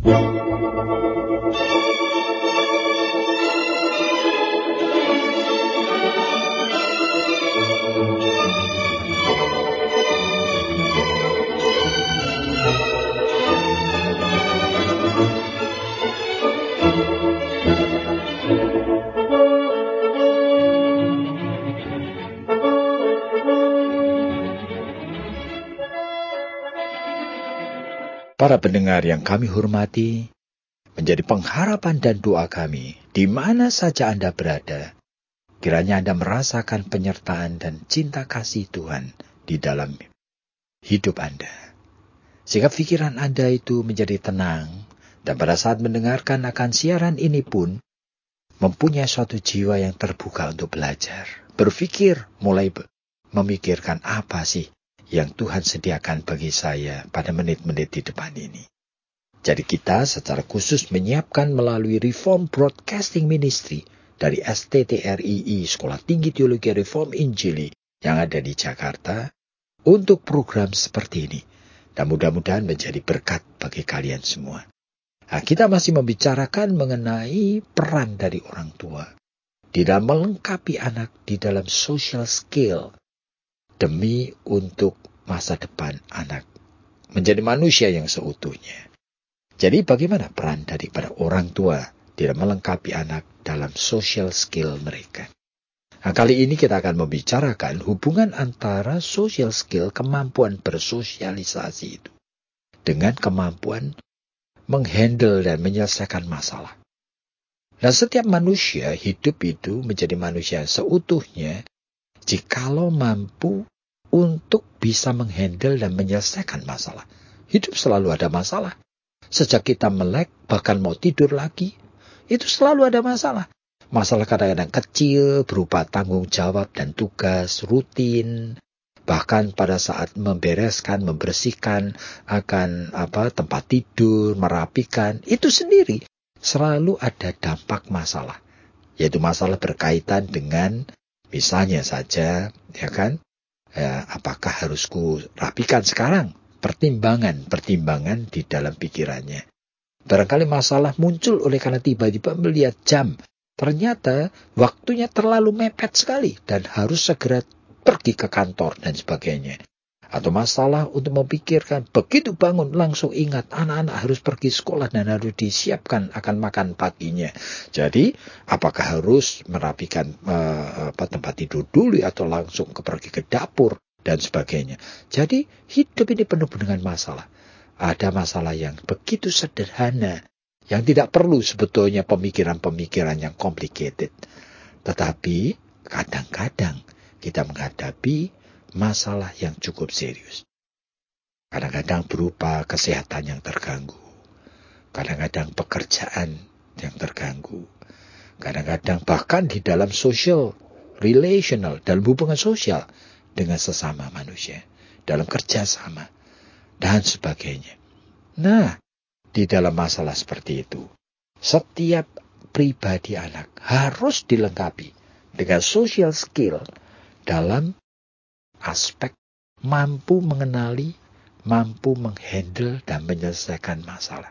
Para pendengar yang kami hormati, menjadi pengharapan dan doa kami, di mana saja Anda berada, kiranya Anda merasakan penyertaan dan cinta kasih Tuhan di dalam hidup Anda. Sehingga pikiran Anda itu menjadi tenang, dan pada saat mendengarkan akan siaran ini pun, mempunyai suatu jiwa yang terbuka untuk belajar. Berpikir, mulai memikirkan apa sih yang Tuhan sediakan bagi saya pada menit-menit di depan ini. Jadi kita secara khusus menyiapkan melalui Reform Broadcasting Ministry dari STTRII, Sekolah Tinggi Teologi Reform Injili yang ada di Jakarta, untuk program seperti ini. Dan mudah-mudahan menjadi berkat bagi kalian semua. Nah, kita masih membicarakan mengenai peran dari orang tua di dalam melengkapi anak di dalam social skill, demi untuk masa depan anak menjadi manusia yang seutuhnya. Jadi bagaimana peran daripada orang tua di dalam melengkapi anak dalam social skill mereka? Nah, kali ini kita akan membicarakan hubungan antara social skill, kemampuan bersosialisasi itu, dengan kemampuan menghandle dan menyelesaikan masalah. Nah, setiap manusia hidup itu menjadi manusia seutuhnya jikalau mampu untuk bisa menghandle dan menyelesaikan masalah. Hidup selalu ada masalah. Sejak kita melek, bahkan mau tidur lagi, itu selalu ada masalah. Masalah kadang-kadang kecil, berupa tanggung jawab dan tugas rutin. Bahkan pada saat membereskan, membersihkan akan tempat tidur, merapikan, itu sendiri selalu ada dampak masalah. Yaitu masalah berkaitan dengan, misalnya saja, apakah harus ku rapikan sekarang? Pertimbangan di dalam pikirannya. Barangkali masalah muncul oleh karena tiba-tiba melihat jam. Ternyata waktunya terlalu mepet sekali dan harus segera pergi ke kantor dan sebagainya. Atau masalah untuk memikirkan, begitu bangun langsung ingat anak-anak harus pergi sekolah dan harus disiapkan akan makan paginya. Jadi apakah harus merapikan tempat tidur dulu atau langsung pergi ke dapur dan sebagainya. Jadi hidup ini penuh dengan masalah. Ada masalah yang begitu sederhana, yang tidak perlu sebetulnya pemikiran-pemikiran yang complicated. Tetapi kadang-kadang kita menghadapi masalah yang cukup serius. Kadang-kadang berupa kesehatan yang terganggu. Kadang-kadang pekerjaan yang terganggu. Kadang-kadang bahkan di dalam social, relational, dalam hubungan sosial dengan sesama manusia. Dalam kerjasama dan sebagainya. Nah, di dalam masalah seperti itu, setiap pribadi anak harus dilengkapi dengan social skill dalam aspek mampu mengenali, mampu menghandle dan menyelesaikan masalah.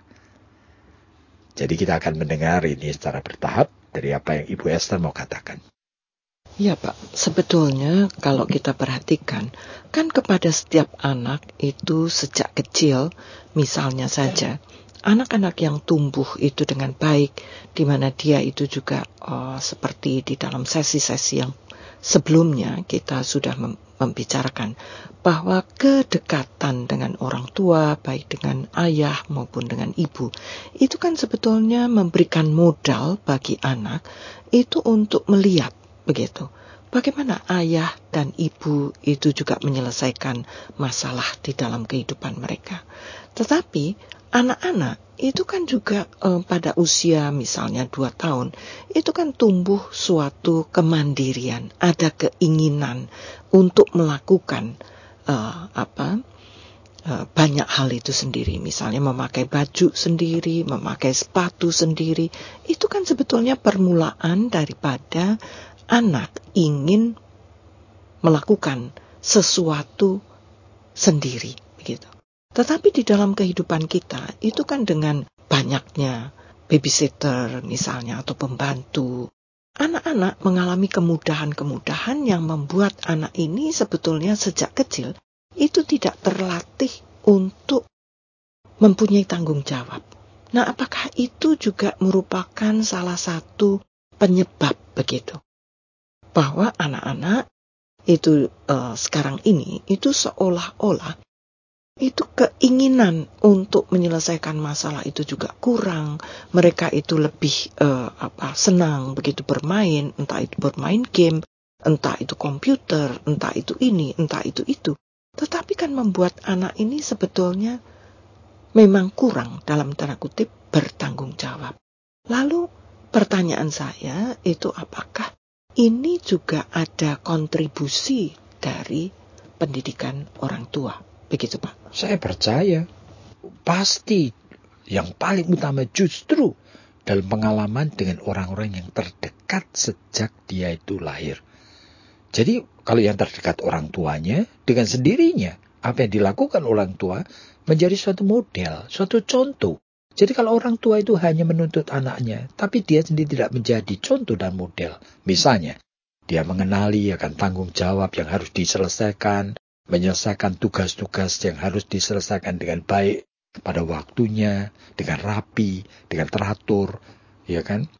Jadi kita akan mendengar ini secara bertahap dari apa yang Ibu Esther mau katakan. Ya Pak, sebetulnya kalau kita perhatikan, kan kepada setiap anak itu sejak kecil, misalnya saja, anak-anak yang tumbuh itu dengan baik, di mana dia itu juga seperti di dalam sesi-sesi yang sebelumnya kita sudah membicarakan bahwa kedekatan dengan orang tua, baik dengan ayah maupun dengan ibu, itu kan sebetulnya memberikan modal bagi anak itu untuk melihat begitu. Bagaimana ayah dan ibu itu juga menyelesaikan masalah di dalam kehidupan mereka. Tetapi anak-anak itu kan juga pada usia misalnya 2 tahun, itu kan tumbuh suatu kemandirian, ada keinginan untuk melakukan banyak hal itu sendiri. Misalnya memakai baju sendiri, memakai sepatu sendiri. Itu kan sebetulnya permulaan daripada anak ingin melakukan sesuatu sendiri, begitu. Tetapi di dalam kehidupan kita, itu kan dengan banyaknya babysitter misalnya atau pembantu, anak-anak mengalami kemudahan-kemudahan yang membuat anak ini sebetulnya sejak kecil itu tidak terlatih untuk mempunyai tanggung jawab. Nah, apakah itu juga merupakan salah satu penyebab begitu? Bahwa anak-anak itu sekarang ini itu seolah-olah itu keinginan untuk menyelesaikan masalah itu juga kurang. Mereka itu lebih senang begitu bermain, entah itu bermain game, entah itu komputer, entah itu ini, entah itu itu. Tetapi kan membuat anak ini sebetulnya memang kurang dalam tanda kutip bertanggung jawab. Lalu pertanyaan saya itu apakah ini juga ada kontribusi dari pendidikan orang tua? Begitu, Pak. Saya percaya, pasti yang paling utama justru dalam pengalaman dengan orang-orang yang terdekat sejak dia itu lahir. Jadi kalau yang terdekat orang tuanya, dengan sendirinya apa yang dilakukan orang tua menjadi suatu model, suatu contoh. Jadi kalau orang tua itu hanya menuntut anaknya, tapi dia sendiri tidak menjadi contoh dan model. Misalnya, dia mengenali akan tanggung jawab yang harus diselesaikan, menyelesaikan tugas-tugas yang harus diselesaikan dengan baik pada waktunya, dengan rapi, dengan teratur, ya kan,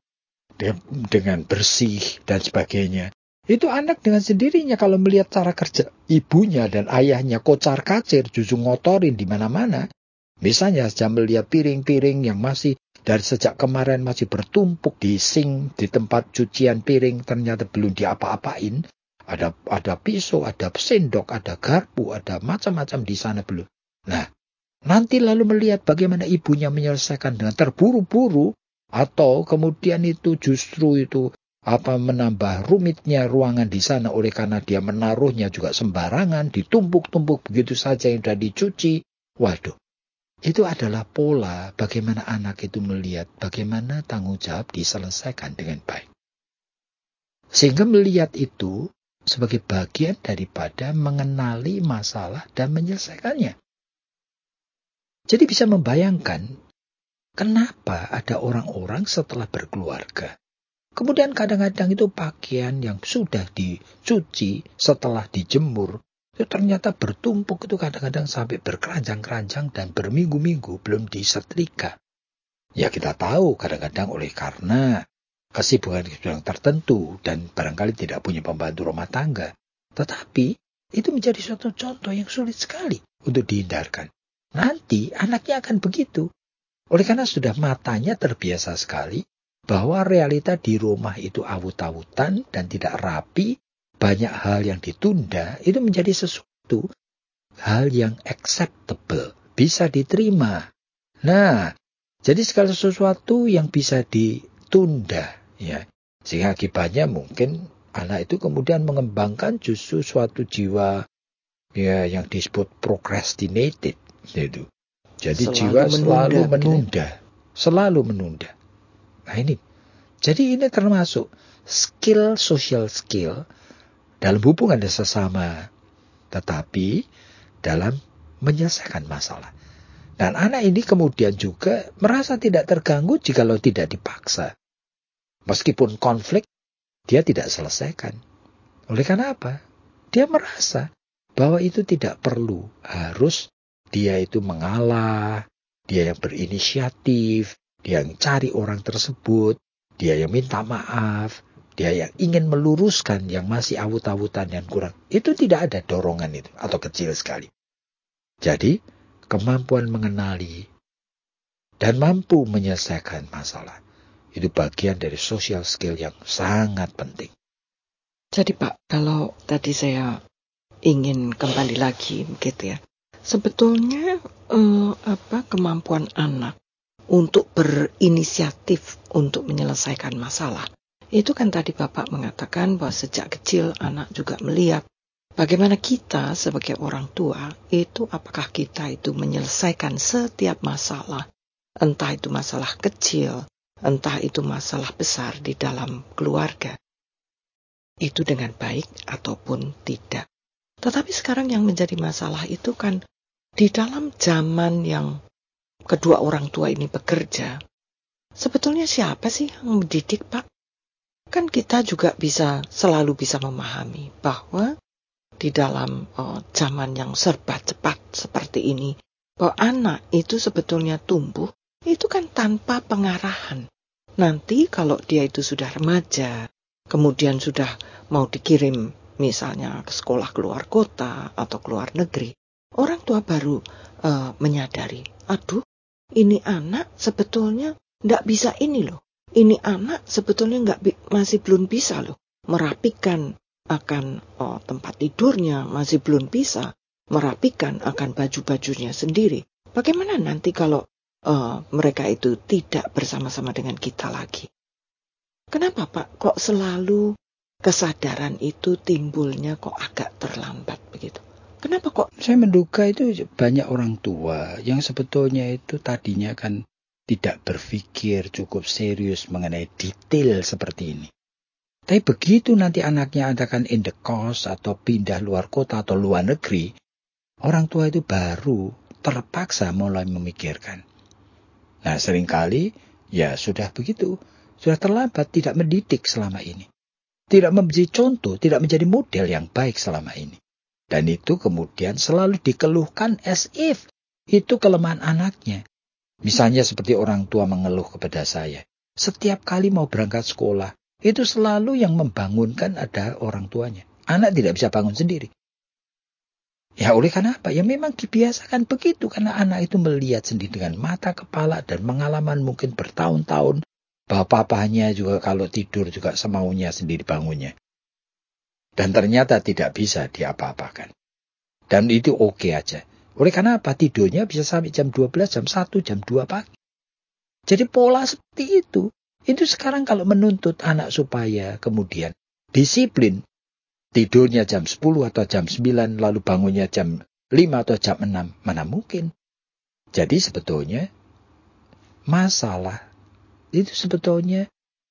dengan bersih dan sebagainya. Itu anak dengan sendirinya kalau melihat cara kerja ibunya dan ayahnya kocar-kacir, justru ngotorin di mana-mana. Misalnya saja melihat piring-piring yang masih dari sejak kemarin masih bertumpuk di sink, di tempat cucian piring, ternyata belum diapa-apain. Ada pisau, ada sendok, ada garpu, ada macam-macam di sana belum. Nah, nanti lalu melihat bagaimana ibunya menyelesaikan dengan terburu-buru, atau kemudian itu justru itu menambah rumitnya ruangan di sana oleh karena dia menaruhnya juga sembarangan, ditumpuk-tumpuk begitu saja yang sudah dicuci. Waduh, itu adalah pola bagaimana anak itu melihat bagaimana tanggung jawab diselesaikan dengan baik. Sehingga melihat itu sebagai bagian daripada mengenali masalah dan menyelesaikannya. Jadi bisa membayangkan kenapa ada orang-orang setelah berkeluarga, kemudian kadang-kadang itu pakaian yang sudah dicuci setelah dijemur, itu ternyata bertumpuk, itu kadang-kadang sampai berkeranjang-keranjang dan berminggu-minggu belum disetrika. Ya kita tahu kadang-kadang oleh karena kesibukan tertentu dan barangkali tidak punya pembantu rumah tangga. Tetapi itu menjadi suatu contoh yang sulit sekali untuk dihindarkan. Nanti anaknya akan begitu. Oleh karena sudah matanya terbiasa sekali bahwa realita di rumah itu awut-awutan dan tidak rapi, banyak hal yang ditunda, itu menjadi sesuatu hal yang acceptable, bisa diterima. Nah, jadi segala sesuatu yang bisa ditunda, ya, sehingga akibatnya mungkin anak itu kemudian mengembangkan justru suatu jiwa ya yang disebut procrastinated, itu. Jadi jiwa selalu menunda, selalu menunda. Nah ini, jadi ini termasuk social skill dalam hubungan sesama, tetapi dalam menyelesaikan masalah. Dan anak ini kemudian juga merasa tidak terganggu jikalau tidak dipaksa. Meskipun konflik, dia tidak selesaikan. Oleh karena apa? Dia merasa bahwa itu tidak perlu. Harus dia itu mengalah, dia yang berinisiatif, dia yang cari orang tersebut, dia yang minta maaf, dia yang ingin meluruskan yang masih awut-awutan dan kurang. Itu tidak ada dorongan itu, atau kecil sekali. Jadi, kemampuan mengenali dan mampu menyelesaikan masalah itu bagian dari social skill yang sangat penting. Jadi Pak, kalau tadi saya ingin kembali lagi gitu ya, sebetulnya kemampuan anak untuk berinisiatif untuk menyelesaikan masalah itu kan tadi Bapak mengatakan bahwa sejak kecil anak juga melihat bagaimana kita sebagai orang tua itu apakah kita itu menyelesaikan setiap masalah, entah itu masalah kecil, entah itu masalah besar di dalam keluarga, itu dengan baik ataupun tidak. Tetapi sekarang yang menjadi masalah itu kan di dalam zaman yang kedua orang tua ini bekerja, sebetulnya siapa sih yang mendidik, Pak? Kan kita juga selalu bisa memahami bahwa di dalam zaman yang serba cepat seperti ini, bahwa anak itu sebetulnya tumbuh, itu kan tanpa pengarahan. Nanti kalau dia itu sudah remaja, kemudian sudah mau dikirim misalnya ke sekolah keluar kota atau keluar negeri, orang tua baru menyadari, aduh, ini anak sebetulnya nggak bisa ini loh. Ini anak sebetulnya masih belum bisa loh merapikan akan tempat tidurnya, masih belum bisa merapikan akan baju-bajunya sendiri. Bagaimana nanti kalau mereka itu tidak bersama-sama dengan kita lagi? Kenapa, Pak? Kok selalu kesadaran itu timbulnya kok agak terlambat begitu? Kenapa kok? Saya menduga itu banyak orang tua yang sebetulnya itu tadinya kan tidak berpikir cukup serius mengenai detail seperti ini. Tapi begitu nanti anaknya akan in the course atau pindah luar kota atau luar negeri, orang tua itu baru terpaksa mulai memikirkan. Nah, seringkali ya sudah begitu, sudah terlambat, tidak mendidik selama ini. Tidak menjadi contoh, tidak menjadi model yang baik selama ini. Dan itu kemudian selalu dikeluhkan as if itu kelemahan anaknya. Misalnya seperti orang tua mengeluh kepada saya. Setiap kali mau berangkat sekolah, itu selalu yang membangunkan ada orang tuanya. Anak tidak bisa bangun sendiri. Ya oleh karena apa? Ya memang dibiasakan begitu. Karena anak itu melihat sendiri dengan mata kepala dan pengalaman mungkin bertahun-tahun. Bahwa papanya juga kalau tidur juga semaunya sendiri bangunnya. Dan ternyata tidak bisa diapa-apakan. Dan itu oke aja. Oleh karena apa? Tidurnya bisa sampai jam 12, jam 1, jam 2 pagi. Jadi pola seperti itu. Itu sekarang kalau menuntut anak supaya kemudian disiplin. Tidurnya jam 10 atau jam 9, lalu bangunnya jam 5 atau jam 6. Mana mungkin? Jadi sebetulnya masalah itu sebetulnya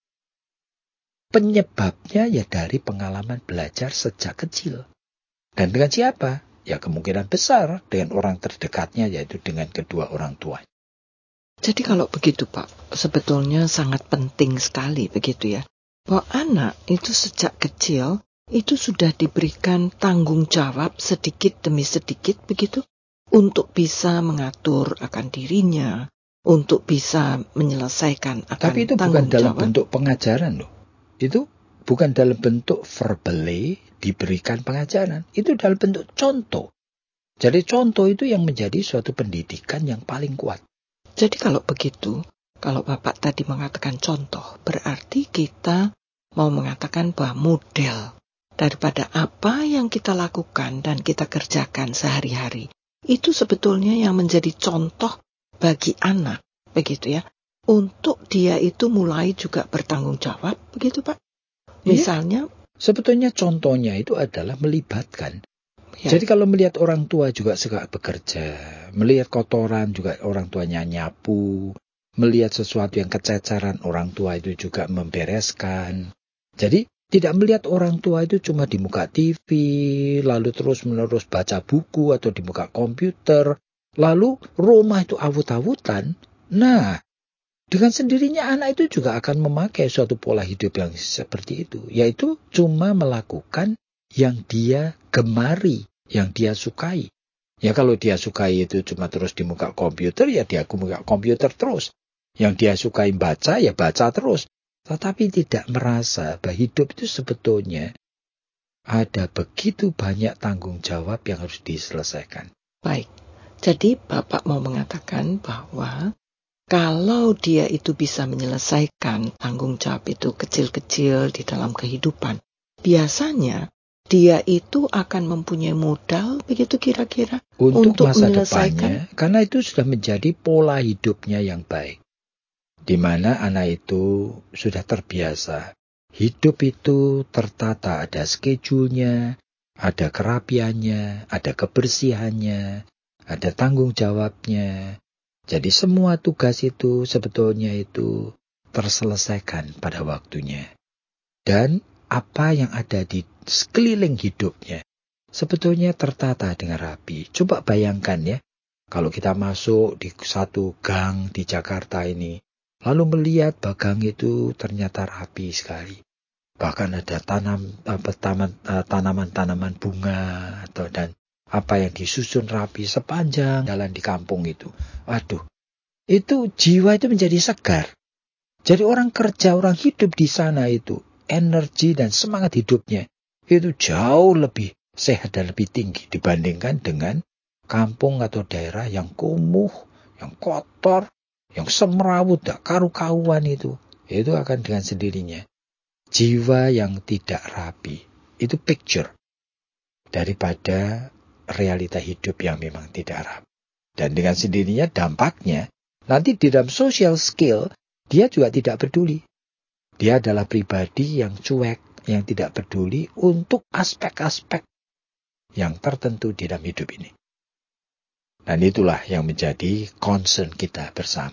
penyebabnya ya dari pengalaman belajar sejak kecil. Dan dengan siapa? Ya kemungkinan besar dengan orang terdekatnya, yaitu dengan kedua orang tua. Jadi kalau begitu, Pak, sebetulnya sangat penting sekali begitu ya, bahwa anak itu sejak kecil itu sudah diberikan tanggung jawab sedikit demi sedikit begitu, untuk bisa mengatur akan dirinya, untuk bisa menyelesaikan akan Tapi itu bukan tanggung dalam jawab. bentuk pengajaran loh. Itu bukan dalam bentuk verbally diberikan pengajaran. Itu dalam bentuk contoh. Jadi contoh itu yang menjadi suatu pendidikan yang paling kuat. Jadi kalau begitu, kalau Bapak tadi mengatakan contoh, berarti kita mau mengatakan bahwa model daripada apa yang kita lakukan dan kita kerjakan sehari-hari, itu sebetulnya yang menjadi contoh bagi anak, begitu ya, untuk dia itu mulai juga bertanggung jawab, begitu Pak? Misalnya, sebetulnya contohnya itu adalah melibatkan. ya. Jadi kalau melihat orang tua juga suka bekerja, melihat kotoran juga orang tuanya nyapu, melihat sesuatu yang kececeran orang tua itu juga membereskan. Jadi tidak melihat orang tua itu cuma di muka TV, lalu terus-menerus baca buku atau di muka komputer, lalu rumah itu awut-awutan. Nah, dengan sendirinya anak itu juga akan memakai suatu pola hidup yang seperti itu, yaitu cuma melakukan yang dia gemari, yang dia sukai. Ya kalau dia sukai itu cuma terus di muka komputer, ya dia muka komputer terus. Yang dia sukai baca, ya baca terus. Tetapi tidak merasa bahwa hidup itu sebetulnya ada begitu banyak tanggung jawab yang harus diselesaikan. Baik, jadi Bapak mau mengatakan bahwa kalau dia itu bisa menyelesaikan tanggung jawab itu kecil-kecil di dalam kehidupan, biasanya dia itu akan mempunyai modal, begitu kira-kira, untuk masa menyelesaikan depannya, karena itu sudah menjadi pola hidupnya yang baik. Di mana anak itu sudah terbiasa. Hidup itu tertata, ada schedule-nya, ada kerapiannya, ada kebersihannya, ada tanggung jawabnya. Jadi semua tugas itu sebetulnya itu terselesaikan pada waktunya. Dan apa yang ada di sekeliling hidupnya sebetulnya tertata dengan rapi. Coba bayangkan ya, Kalau kita masuk di satu gang di Jakarta ini, lalu melihat gang itu ternyata rapi sekali. Bahkan ada tanaman-tanaman bunga dan apa yang disusun rapi sepanjang jalan di kampung itu. Waduh, itu jiwa itu menjadi segar. Jadi orang kerja, orang hidup di sana itu, energi dan semangat hidupnya itu jauh lebih sehat dan lebih tinggi dibandingkan dengan kampung atau daerah yang kumuh, yang kotor, yang semrawut, tak karu-karuan itu akan dengan sendirinya. Jiwa yang tidak rapi, itu picture daripada realita hidup yang memang tidak rapi. Dan dengan sendirinya dampaknya, nanti di dalam social skill, dia juga tidak peduli. Dia adalah pribadi yang cuek, yang tidak peduli untuk aspek-aspek yang tertentu di dalam hidup ini. Dan itulah yang menjadi concern kita bersama.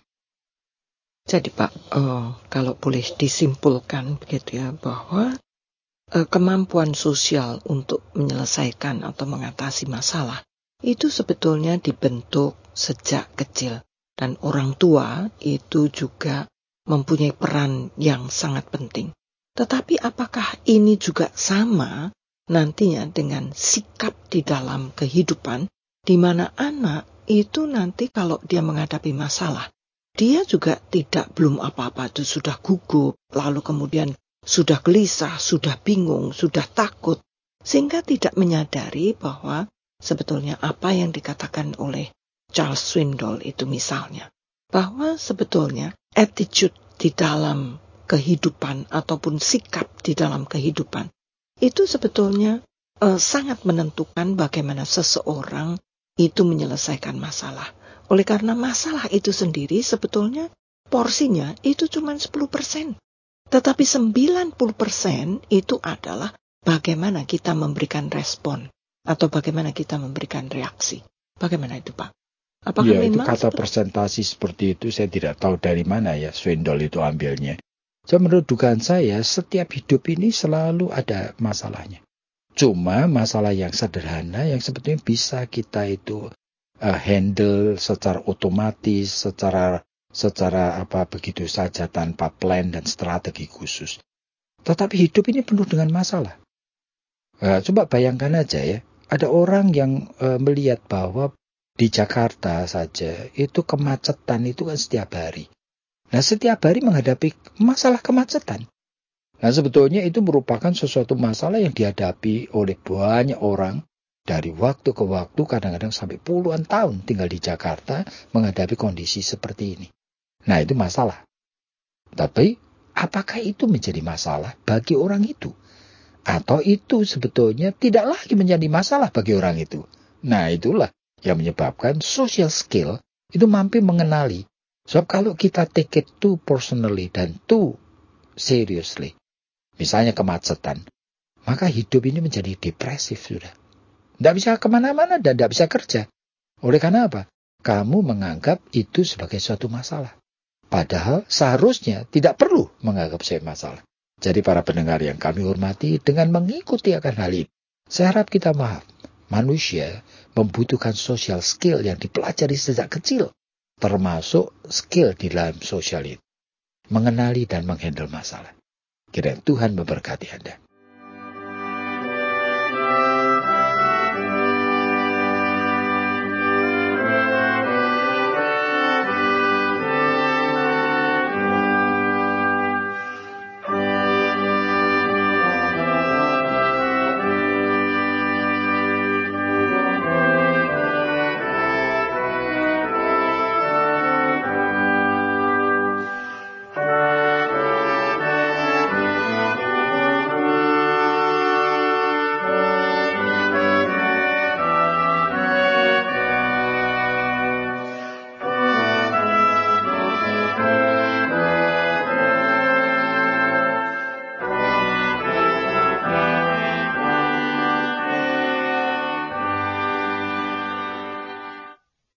Jadi Pak, kalau boleh disimpulkan begitu ya, bahwa kemampuan sosial untuk menyelesaikan atau mengatasi masalah itu sebetulnya dibentuk sejak kecil. Dan orang tua itu juga mempunyai peran yang sangat penting. Tetapi apakah ini juga sama nantinya dengan sikap di dalam kehidupan, di mana anak itu nanti kalau dia menghadapi masalah, dia juga belum apa-apa itu sudah gugup, lalu kemudian sudah gelisah, sudah bingung, sudah takut, sehingga tidak menyadari bahwa sebetulnya apa yang dikatakan oleh Charles Swindoll itu misalnya, bahwa sebetulnya attitude di dalam kehidupan ataupun sikap di dalam kehidupan itu sebetulnya sangat menentukan bagaimana seseorang itu menyelesaikan masalah. Oleh karena masalah itu sendiri sebetulnya porsinya itu cuma 10%. Tetapi 90% itu adalah bagaimana kita memberikan respon atau bagaimana kita memberikan reaksi. Bagaimana itu Pak? Apakah itu memang kata presentasi seperti itu saya tidak tahu dari mana ya Swindoll itu ambilnya. So, menurut dugaan saya setiap hidup ini selalu ada masalahnya. Cuma masalah yang sederhana yang sebetulnya bisa kita itu handle secara otomatis, secara begitu saja tanpa plan dan strategi khusus. Tetapi hidup ini penuh dengan masalah. Coba bayangkan aja ya, ada orang yang melihat bahwa di Jakarta saja itu kemacetan itu kan setiap hari. Nah, setiap hari menghadapi masalah kemacetan. Nah, sebetulnya itu merupakan sesuatu masalah yang dihadapi oleh banyak orang dari waktu ke waktu, kadang-kadang sampai puluhan tahun tinggal di Jakarta menghadapi kondisi seperti ini. Nah, itu masalah. Tapi, apakah itu menjadi masalah bagi orang itu? Atau itu sebetulnya tidak lagi menjadi masalah bagi orang itu? Nah, itulah yang menyebabkan social skill itu mampu mengenali. Sebab kalau kita take it too personally dan too seriously, misalnya kemacetan, maka hidup ini menjadi depresif sudah. Tidak bisa kemana-mana dan tidak bisa kerja. Oleh karena apa? Kamu menganggap itu sebagai suatu masalah. Padahal seharusnya tidak perlu menganggap sebagai masalah. Jadi para pendengar yang kami hormati, dengan mengikuti akan hal ini, saya harap kita paham. Manusia membutuhkan social skill yang dipelajari sejak kecil, termasuk skill di dalam sosial itu. Mengenali dan menghandle masalah. Kiranya Tuhan memberkati Anda.